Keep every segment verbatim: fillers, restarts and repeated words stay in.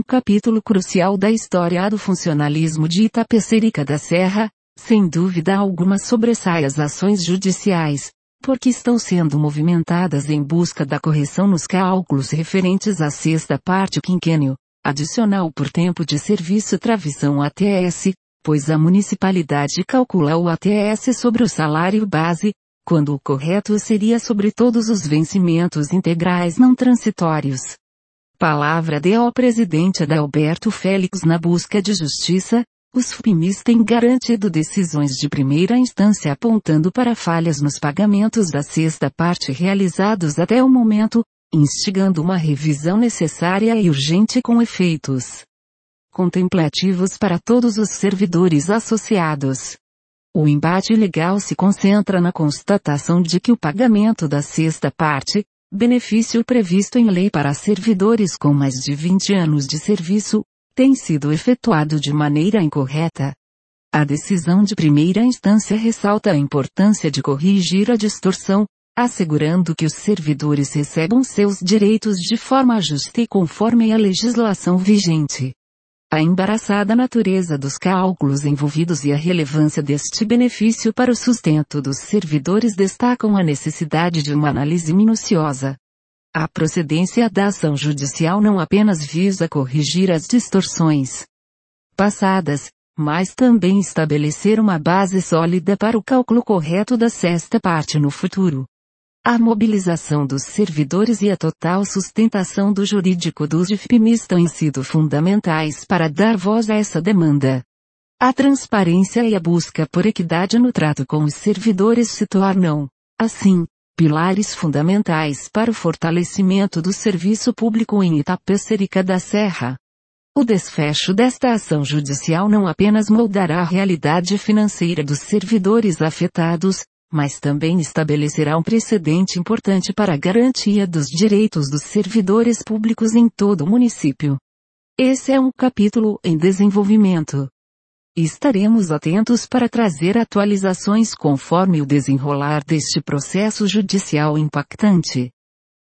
capítulo crucial da história do funcionalismo de Itapecerica da Serra, sem dúvida alguma sobressai as ações judiciais, porque estão sendo movimentadas em busca da correção nos cálculos referentes à sexta parte quinquênio, adicional por tempo de serviço travição A T S, pois a municipalidade calcula o A T S sobre o salário base, quando o correto seria sobre todos os vencimentos integrais não transitórios. Palavra de ao presidente Adalberto Félix. Na busca de justiça, os F P M Is têm garantido decisões de primeira instância apontando para falhas nos pagamentos da sexta parte realizados até o momento, instigando uma revisão necessária e urgente com efeitos contemplativos para todos os servidores associados. O embate legal se concentra na constatação de que o pagamento da sexta parte, benefício previsto em lei para servidores com mais de vinte anos de serviço, tem sido efetuado de maneira incorreta. A decisão de primeira instância ressalta a importância de corrigir a distorção, assegurando que os servidores recebam seus direitos de forma justa e conforme a legislação vigente. A embaraçada natureza dos cálculos envolvidos e a relevância deste benefício para o sustento dos servidores destacam a necessidade de uma análise minuciosa. A procedência da ação judicial não apenas visa corrigir as distorções passadas, mas também estabelecer uma base sólida para o cálculo correto da sexta parte no futuro. A mobilização dos servidores e a total sustentação do jurídico dos F P M Is têm sido fundamentais para dar voz a essa demanda. A transparência e a busca por equidade no trato com os servidores se tornam, assim, pilares fundamentais para o fortalecimento do serviço público em Itapecerica da Serra. O desfecho desta ação judicial não apenas moldará a realidade financeira dos servidores afetados, mas também estabelecerá um precedente importante para a garantia dos direitos dos servidores públicos em todo o município. Esse é um capítulo em desenvolvimento. Estaremos atentos para trazer atualizações conforme o desenrolar deste processo judicial impactante.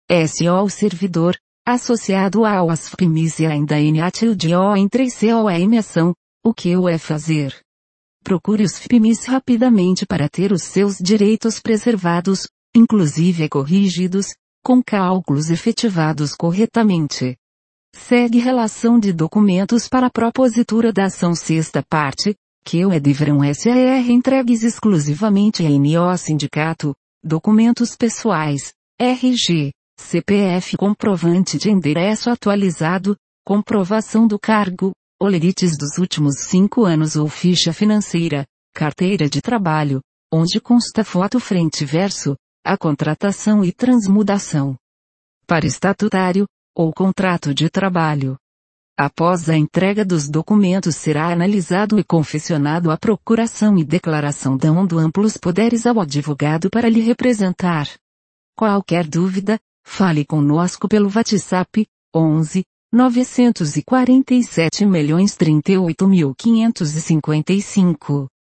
S O O servidor, associado ao A S F P M I S e ainda em atilde O entre C O M ação, o que o é fazer? Procure os F P M Is rapidamente para ter os seus direitos preservados, inclusive corrigidos, com cálculos efetivados corretamente. Segue relação de documentos para a propositura da ação sexta parte, que o é deverão ser entregues exclusivamente a N O Sindicato, documentos pessoais, R G, C P F comprovante de endereço atualizado, comprovação do cargo, olerites dos últimos cinco anos ou ficha financeira, carteira de trabalho, onde consta foto frente e verso, a contratação e transmudação. Para estatutário, ou contrato de trabalho. Após a entrega dos documentos será analisado e confeccionado a procuração e declaração dando amplos poderes ao advogado para lhe representar. Qualquer dúvida, fale conosco pelo WhatsApp, onze, novecentos e quarenta e sete milhões trinta e oito mil quinhentos e cinquenta e cinco.